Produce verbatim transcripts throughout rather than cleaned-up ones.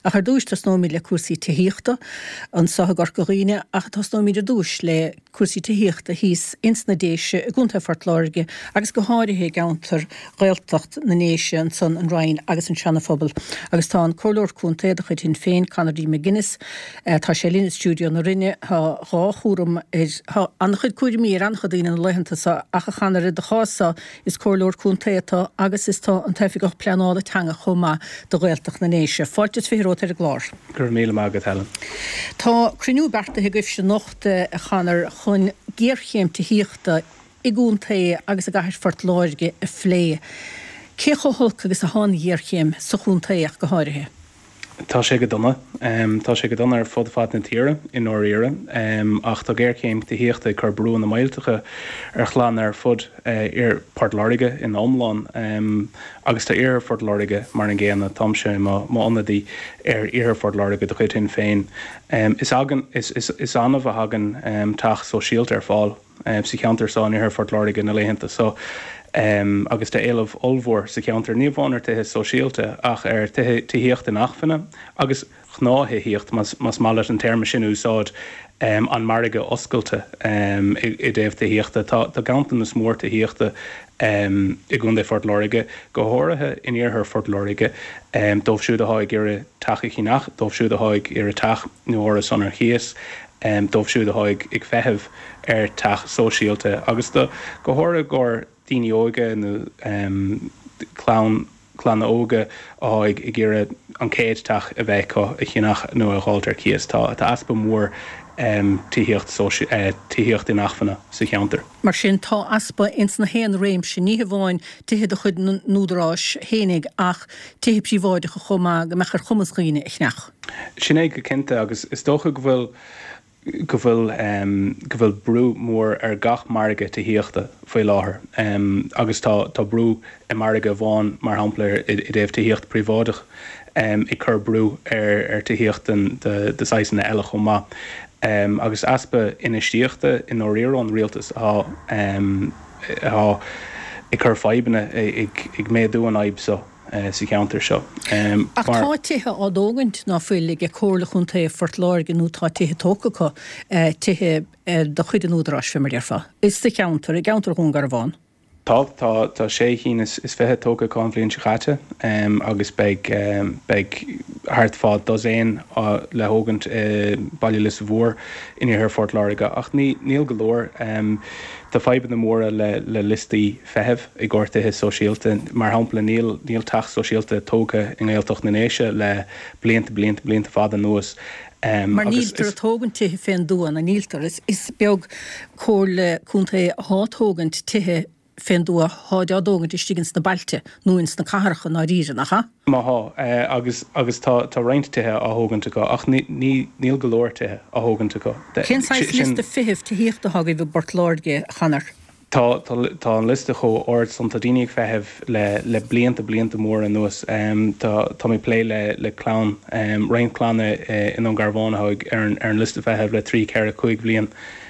a chu dúis tas nó le cuasaí tííochta an sa gar goghine a tas nó míidir dúis le cuasaí tííochta híos insnadéise a gúnta fortláirge agus go háirithe gaantar gailtacht na néise an son an rain agus an seanafobal agus tá an cóir cúnta a chuid hin féin Conradí McGuinness tá sé lína stúdio na rinne há chúram an chud cuair mí an chudíine an leihananta sa a chanar de chása is cóir cúnta atá agus is tá an taifig go pleanála teanga chomá do gailtacht na néise. Fáiltis firótar a glár. Gur míle mágad Helen. Tá crinú berta a goibh se nochta a chanar chun géirchéim tííochta i gúnta agus a gaiir fortláirge a phlé. Cé choholca agus a hána géirchéim sa chúntaíach go háirithe? Tá sé go donna, um, tá sé go donna ar fud fad na tíre in áíire, um, ach tá géirchéim tííochta chu brú na mailtecha ar chláán ar fud uh, ar Portláirge in Omláin, um, agus tá ar Portláirge mar an ggéanna tamse má annadí ar ar Portláirge do chuid hin féin. Um, is agan is is is anmh a hagan um, taach sosialt ar fáil, um, sa cheantar sáin ar Portláirge na léhananta, so Um, agus de éileh olmhór sa ceantar níomhánar tuthe sosialte ach ar tííocht in achfanna agus chnáthe híocht mas, mas mála an term sin úsáid um, an marige oscailte um, i, i déobh tííochta tá gantan is mór tííochta um, i gúnda Fortláirge go háirithe in ar Fortláirge um, dómh siúd a háig ar a tacha chinach, dómh siúd a háig ar a tach nuair san ar chias, um, dómh siúd a háig ag feitheamh ar tach sosialte agus do go háirithe gur Díine óga nó um, clán clán óga áig i ggéire an céadteach a bheith a chinach nó a háiltar cíos tá tá aspa mór um, tííocht uh, tííocht in achfanna sa cheantar. Mar sin tá aspa ins na héan réim sin ní bháin tuthe a chud núdarás hénig ach tuhib sí bháide go chomá go mechar chumasghine ichnach. Sin é go cinnte agus is dócha go bhfuil go bhfuil um, go bhfuil brú mór ar gach marige tííochta faoi láthair. Um, agus tá tá brú i marige bháin mar hampla i, i déobh tííocht príváidech um, i chur brú ar, ar tííochtan de, de saisna eile chomá. Um, agus aspa inistíochta in óíron rialtas á um, i chur faibanna ag, ag méadú an aib so. Uh, sa ceantar seo. Um, Ach tá tuthe á dógant ná fuil ag cóirla chunta Fortláirge nó tá tuthe tócacha uh, tuthe uh, do chuid an údarás fi mar dearfa. Is sa ceantar, i ceantar chun gar bháin? Tá tá tá sé hín is, is fethe tóca cáin se chatte um, agus beag um, beag hart fád dos éon le hógant uh, bailile sa bhór in ar Fortláirge ach ní níl golóir um, Tá faiban na móra le, le listaí fehebh i gcórtathe sosialte mar hampla níl níl teach sosialte tóca in ggéalteach na néise le blianta blianta blianta fada nuas. Um, mar níltar a tógant tuthe féin dúan a níltar is, is beag cóirla cúnta hátógant tuthe féin dúa háide adógant istígans na bailte nuins na caharcha ná ríre nach ha? Má há, uh, agus, agus tá, tá reinttithe a hóganta go, ach ní, ní, níl golóirtithe a hóganta go. Cén sais lista fihibh tííochta hagaibh i Portláirge chanar? Tá tá an lista cho ord santa daoine fehebh le le blianta blianta mór an nuas. Um, tá tá mé play le le clown um, rain clowne uh, in an Garbháin haig ar an ar an lista fehebh le trí ceir chuig blian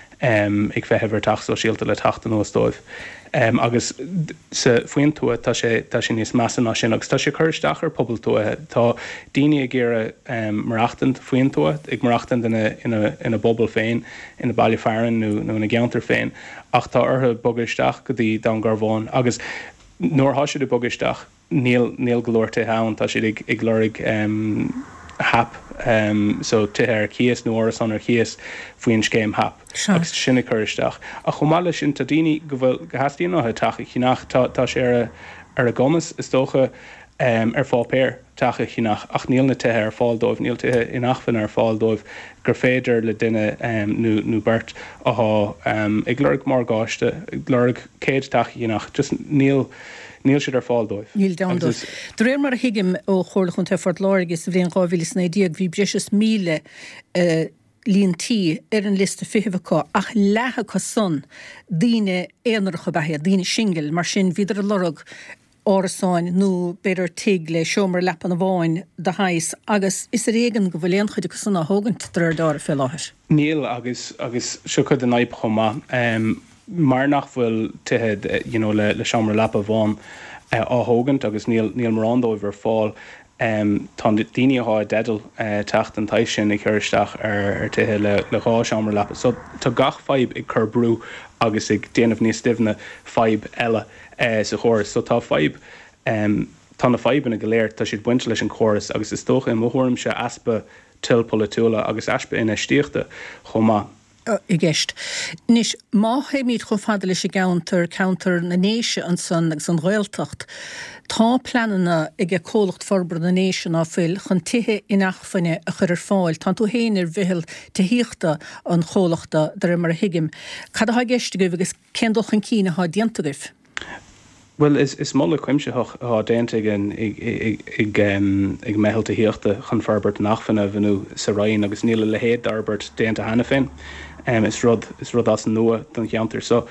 um, ag fehebh ar tach sosialta le tachta nuas dóibh. Um, agus sa faoin tua tá sé tá sin níos measa ná sin agus tá sé chuirteach ar pobl tua tá daoine a ggéire um, marachtant faoin tua ag marachtant ina ina ina bobbal féin ina bailí fearan nó nó na geantar féin ach tá ortha bogisteach go dtí don Garbháin agus nóair tha siad a bogisteach níl níl golóirta ann tá siad ag ag lorig um, hap um, so tuthe ar chias nó áras an ar chias faoin scéim hap agus sinna chuiristeach a chomáile sin tá daoine go bhfuil go hastíon áthe tacha chinach tá tá sé ar a ar a gomas is dócha um, ar fáil péir tacha chinach ach níl na tuthe ar fáil dóibh níl tuthe in achfan ar fáil dóibh gur féidir le duine um, nó nó bert athá um, ag lorg mar gáiste ag lorg céad tacha chinach just níl Níl siad ar fáil dóibh. Níl dándóibh. Dú réir mar a hiigim ó chóirla chun Fortláirge sa bhíon gábhílis na díag bhí breis míle uh, líontí ar an lista fihibhá ach lethe go son daoine éonarcha bethe, daoine singil mar sin viidir a lorug árasáin nó beidir tig le seomar lepan a bháin de hais agus is er éigen go bhfuil éon chuide go sanna hógant drar dáir fé láthir. Níl agus agus seo chud an naib chomá. Um, mar nach bhfuil tuthe you know, le, le seomar lepa bháin uh, á hógant agus níl, níl mar andóibh ar fáil Um, tá daine á dedal uh, techt an taith sin i chuiristeach ar, ar tuthe le, le rá seamar lepa. So tá gach feib ag chur brú agus ag déanamh níos stivna feib eile uh, sa chóras. So tá feib um, tá na feibna go léir tá siad buinte leis an chóras agus is tócha i mthórm se aspa tilpóla túla agus aspa ina stíochta chomá. I gist. Nis má hé míad go fada leis gaunter counter na néise an san agus an roiiltacht. Tá planana ag a cólacht forbar na néise á fil chun tithe in achfanne a chur ar fáil. Tá tú héanaar bhil tehiíochta an chólachta dar mar hiigim. Cad a ha gist go agus cendoch an cína há diantagah? Well, is is molle kwimse ha deintigen ig ig ig um ig mehel te hechte gaan farbert nachfanne venu sarain agus nile lehead arbert deinte hanafin. Um is rod is rod as noa dan janter so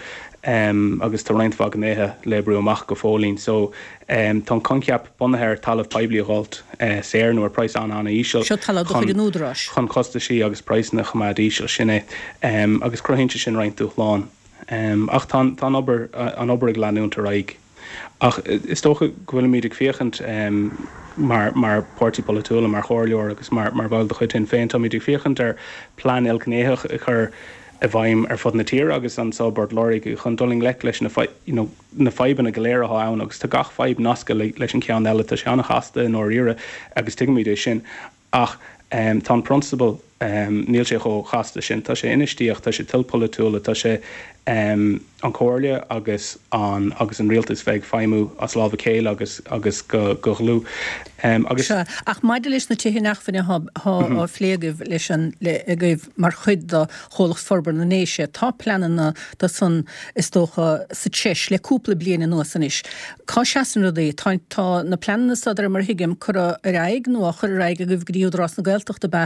um agus te reint vag nehe lebru mach gefolin so um tan kankiap bonher tal of pibli galt uh ser no price an an ishel. Sho tal do genudras. Kan koste shi agus price na chma ishel shinne um agus crohinche shin reint to lan. Um ach tan tan ober uh, an ober glanun te raig. Ach, is toch gwil mi ag fiechent um, mar, mar porti politiúla mar chorleor agus mar, mar bhil de chuid in féin mi ag fiechent ar plan elknéach a chur a bhaim ar fod na tír agus an sobord lorig chun doling lec leis na, you know, na faiban a galéire ha ann agus tá gach faib nasca le, leis an cean eile tá se anna chasta in óíire agus tigmide sin ach um, tá principal um, níl sé cho chasta sin tá sé inistíoch tá sé tilpolitúla tá sé um, an cóirle agus an agus an rialtas feig feimú as láha céil agus agus go go glú. Um, agus Sure. Ach maidide leis na tuthe nachfanne ha ha mm-hmm. phléagah leis an le agah mar chuid do cholacht forbar na néise tá planana da san is tócha sa tseis le cúpla bliana nuas an is. Cá seasan rudí tá tá na planana sadar mar hiigim chur a raig nó a chur a raig a goh gríúdrás na gailteachta ba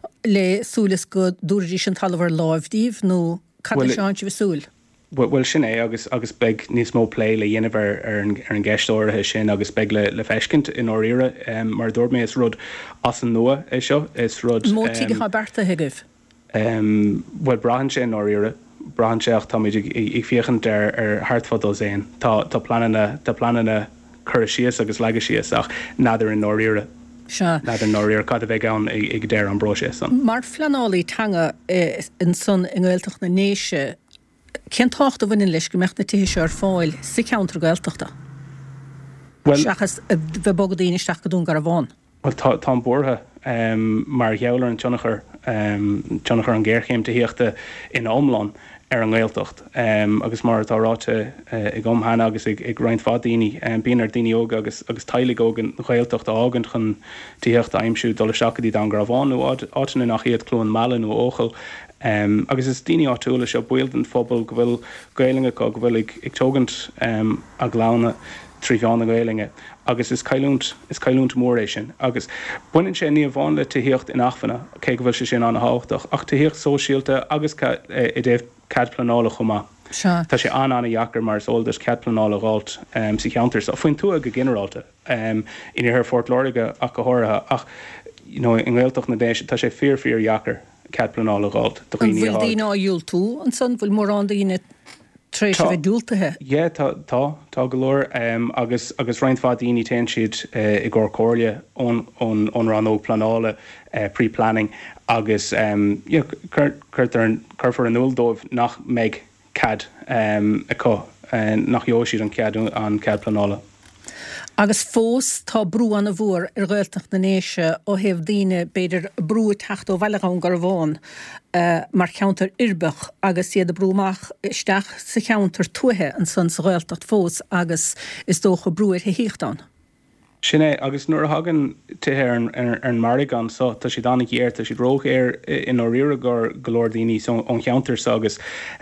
le súlas go dúirí sin talhar láimhdíh nó cad seáintí bhsúil. Well, well sin é agus agus beg níos mó play le dhéanamh ar ar an gceistóirithe sin agus beg le le feiscint in óíire um, mar dúir mé is rud as an nua é seo is rud Mótíige um, berta hiigeh. Um, well brahan sin óíire brahan seach tá ag ag fiochant ar ar hartfadó éin tá tá planana tá planana chur síos agus leige síos ach nadidir in óíire. Sure. Na den nóir cad a bheith an ag déir an brose san. Mar flanálaí tanga eh, in son in ghilteach na néise cén tácht a bhainn leis go mecht na tíise ar fáil sa ceantar gailteachta? Well, Seachas bheith bogad daoine isteach go dún gar a bháin. Well tá tá bortha um, mar geabhlar an tionachar um, tionachar an ggéirchéim taíochta in omláin ar an ghilteacht um, agus mar táráte uh, ag omhanna agus ag, ag roiint fá daoine um, bíon ar daoine óga agus agus tailig ógan ghilteacht ágant chun tíochta aimsú dola seachadí dan gar a bháin nó áitina nach iad clúin meala nó óchel. Um, agus is daoine átúla seo build an fphobal go bhfuil gailinge go bhfuil ag, ag tógant um, a glána tríhána gailinge agus is caiúnt is caiúnt mór éis sin agus buinn sé ní bháin le tíocht in achfanna cé go bhfuil sé sin an háach ach tíocht sóisialta agus ca, e, i dtéh cad planála chumá. Tá sé an anna jaachar mar soldas cad planála gáilt um, si counters a foin tú a go generalta um, in ar Fort Lauriga ach go háirithe ach you know, in ghilteach na déise tá sé fear fear jaachar cad planála gáilt. An bhfuil daoine áúil tú an san bhfuil mór an daoine tréis a bheith dúiltathe? Jé, tá tá tá go leor um, agus agus roiint fá daoine téin siad uh, i gcóir cóirle ón ón ón ran ó planála uh, pre-planning agus um, yeah, chuirt ar an chuirfar an úldóibh nach méid cad um, a có uh, nach jó siad an cad an cad planála. Agus fós tá brú an a bhór ar ghilteach na néise ó hebh daoine beidir brú techt ó bhealachán gar bháin uh, mar cheantar irbech agus iad a brúmach isteach sa cheantar tuathe an san sa ghilteacht fós agus is dócha brúir híochtán. Sin é agus nuair a hagan tuthe ar an margan so tá si dánig éir tá si róch ar in óíire gur golóir daoine ón cheantar agus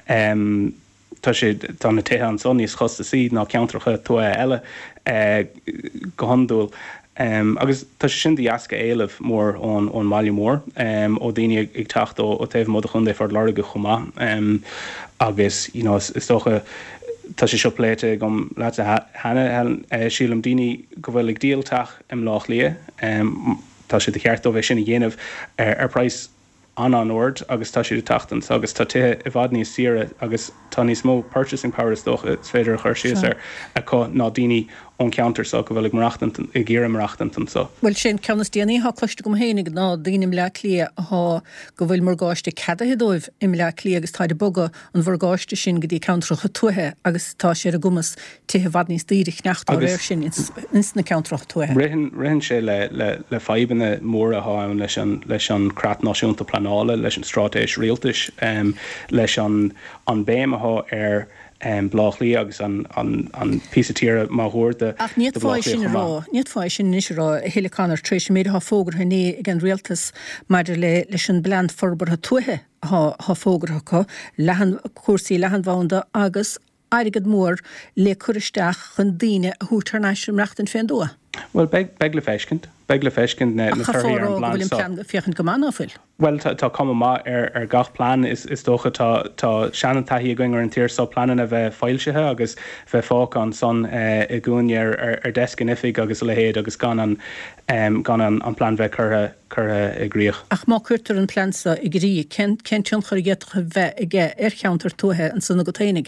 um, tá sé tá na tuthe an son níos chosta siad ná ceantracha tuathe eile uh, go handúil. Um, agus tá sé sin asca éileh mór ón ón maiile mór um, ó daoine ag tacht ó ó taobh mod a chun é far láirige chumá um, agus you know, is, is tócha tá sé siopléite gom láte hena uh, sílam daoine go bhfuil ag díalteach im lách lia um, tá sé de cheart ó bheith sinna dhéanamh ar, ar price an an ord agus tá sé de tachtan agus tá tuthe i bhd níos sire agus tá níos mó purchasing power is dócha is féidir chuir síos ar a có ná daoine ón counter so go bhfuil ag marachtant i ggéire marachtant an so. Well sin ceannas déanaí há cloiste gom hénig ná daoine le clia há go bhfuil mar gáiste cadahedóibh im le clia agus táide boga an bhar gáiste sin go dtí countracha tuthe agus tá sé a gumas tuthe bhd níos díirich necht á réir sin ins na countracha tuthe. Rihan rihan sé le le le faibanna mór a háin leis an leis an crat náisiúnta planála leis an strátéis rialtais um, leis an an béim ath ar um, blachlí agus an an an písatíre máthúirta. Ach níiad fáid sin rá, níiad fáid sin níos rá héileánar trééis méad há fógur hané gan rialtas maidir le leis an bland forbartha tuthe há há fógarthacha lehan cuasaí lehan bhánda agus airigad mór le chuiristeach chun daoine a thuútar náisiom reachtain féin dua. Well, beg beg le feiscint, beg le feiscint na na thuirí ar an plan so. Fiochan go mána fuil. Well, tá tá cum má ar ar gach plán is is dócha tá tá seanan taí going ar an tíir so planan a bheith fáilsethe agus bheith fág an son uh, i gúine ar ar, ar descinifig agus le héad agus gan an um, gan an an plán bheith chutha chutha i gríoch. Ach má chuirtar an plansa i grí cen cen tion chuirgéach bheith i ggé ar cheantar tuthe an sanna go tainig.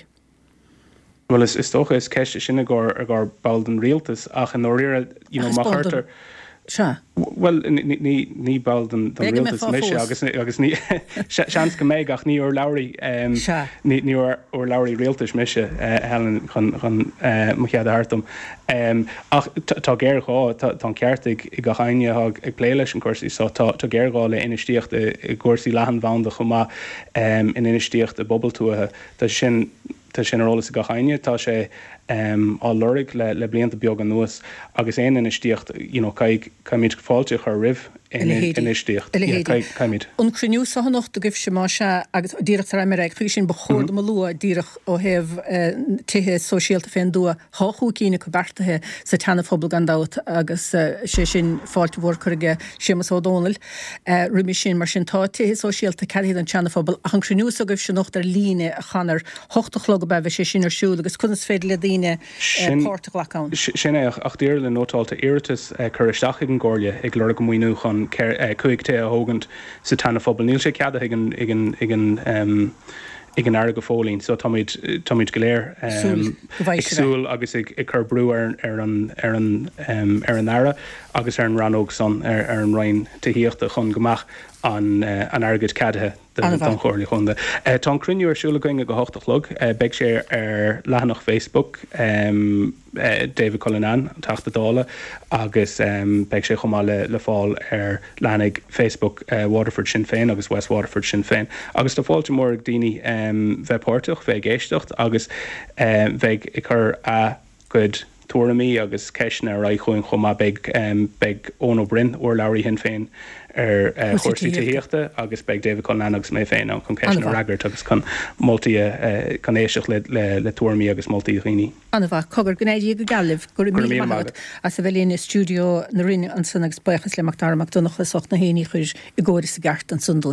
Well, is is tócha is ceiste sinna gur ar gur baldan rialtas ach an óíire you know, má chuirtar. Se? Well, ní ní ní baldan don rialtas mise agus agus ní seans go méid ach ní or laurí um, ní ní or or laurí rialtas mise uh, helen chun chun uh, muchéad hartum. Um, ach tá géir gá tá ceartig i go chaine ag ag plé leis an cuasaí so tá tá géir gá le inistíocht i gcuasaí lehan bhánda chumá um, in inistíocht a bobbal-túthe tá sin tá sin arolalas go chaine tá sé um, á lurig le, le blianta beag an nuas agus éon inistíocht you know, caiig caiimid fáilte chu rih inistíocht caiimid. An cruinniú sa hanacht a gibh se má se agus díirecht ar Americ chuig sin bechóir am lua díirech ó heh tuthe sosiálta féin dua háú cíine go bertathe sa tena phobal gandát agus sé sin fáilte bhór chuige sémas ó Donald rumi sin mar sin tá tuthe sosiálta cead an tena phobal a an cruinniú a gibh se nocht ar líne a chanar hochtachlog beh sé sin arsúil agus chun féidir le daine pórtachán. Sin é ach dtíir le nótáilta iiritas chuiristeach ag an gáile ag le go muoinú chun chuig té a hógant sa tanna phobal níl sé ceada ag an ag an ag an ag an air go fólín, so táid táid go léir agsúil agus ag chur brú ar ar an ar an ar an aire agus ar an ranóg san ar ar an rain taíochta chun gomach an an airgid cadthe don chóirla chunda. Tá cruinniú arsúla going go hochtachlog, beag sé ar lehanach Facebook um, uh, David Cullinan tachta dála agus um, beag sé chumá le, le fáil ar lehannig Facebook uh, Waterford Sinn Féin agus West Waterford Sinn Féin. Agus tá fáilte mór ag daoine um, bheith páirteach, bheith géisteacht agus um, bheith i chur a good tuairimí agus ceisna ra chuin chumá beag um, beag ón ó brin ó labhraí hin féin ar chuirsaí taíochta agus beag David Cullinan agus mé féin an chun ceisna ragart agus chun moltaí chun éiseach le le le tuairimí agus moltaí rií. Anna bha cogur gnéidí go galibh gur mí mágad a sa bhfuil in stúdio na rinne an san agus buchas le Mactar Macdonach le socht na héanaí chuir i ggóir sa gart an sundul.